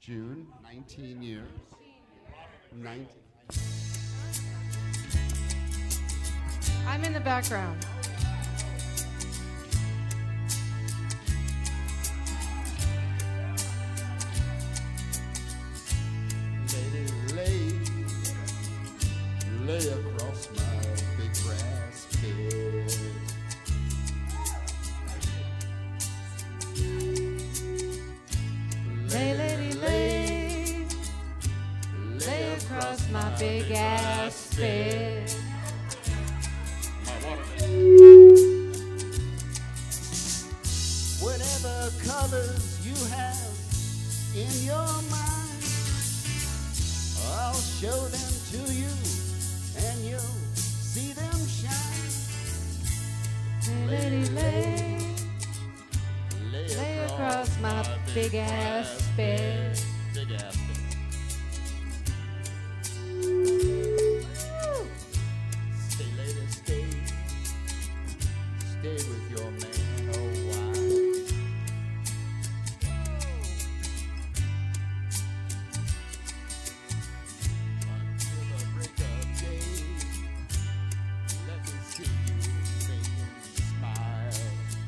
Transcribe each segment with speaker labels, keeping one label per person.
Speaker 1: June, 19 years. 19.
Speaker 2: I'm in the background.
Speaker 1: Lady, lay across my big grass bed.
Speaker 2: Lay across my big ass bed.
Speaker 1: Whatever colors you have in your mind, I'll show them to you and you'll see them shine.
Speaker 2: Lay across my big ass bed.
Speaker 1: Big ass bed. Stay, lady, stay. Stay with your man a while. Until the break of day, let me see you make him smile.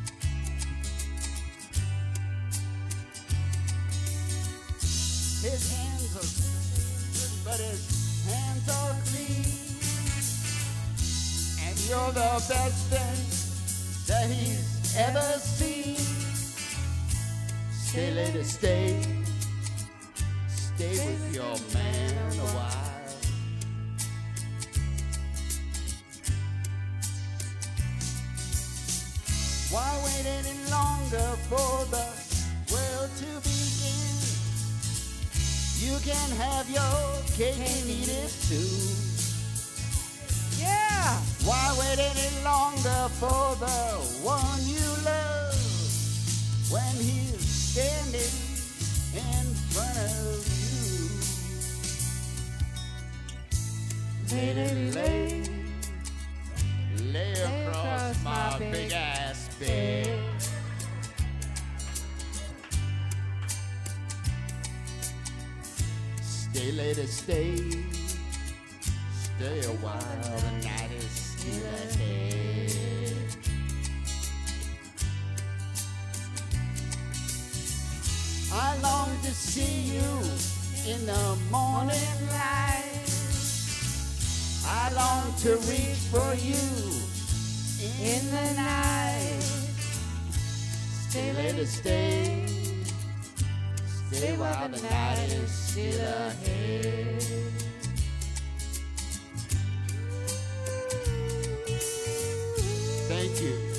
Speaker 1: His hands are clean, but his hands are clean. And you're the best thing that he's ever seen. Stay, lady, stay. Stay with your man a while. Why wait any longer for the world to begin? You can have your cake and eat it too.
Speaker 2: Yeah!
Speaker 1: Why wait any longer for the one you love when he's standing in front of you? Lay across my big ass bed. Stay, lady, stay. Stay a while, the night is still ahead. I long to see you in the morning light. I long to reach for you in the night. Stay, lady, stay. Stay while the night is still ahead. Thank you.